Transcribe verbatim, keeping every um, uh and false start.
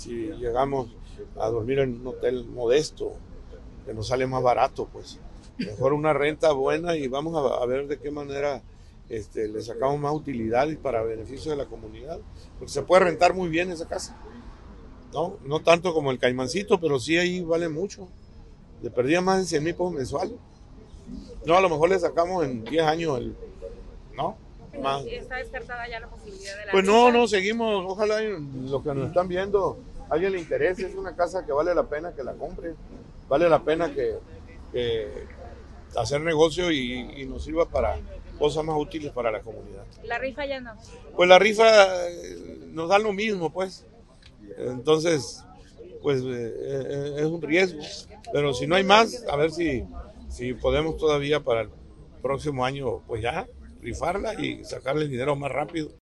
si llegamos a dormir en un hotel modesto, que nos sale más barato, pues mejor una renta buena y vamos a, a ver de qué manera este, le sacamos más utilidad y para beneficio de la comunidad, porque se puede rentar muy bien esa casa, no, no tanto como el Caimancito, pero sí ahí vale mucho, le perdía más de cien mil pesos mensuales, no, a lo mejor le sacamos en diez años el, ¿no? Más. ¿Está descartada ya la posibilidad de la Pues no, rifa? no, seguimos, ojalá los que nos están viendo, a alguien le interese, es una casa que vale la pena que la compre, vale la pena que, que hacer negocio y, y nos sirva para cosas más útiles para la comunidad. La rifa ya no. Pues la rifa eh, nos da lo mismo, pues, entonces, pues eh, eh, es un riesgo, pero si no hay más, a ver si, si podemos todavía para el próximo año, pues ya, rifarla y sacarle el dinero más rápido.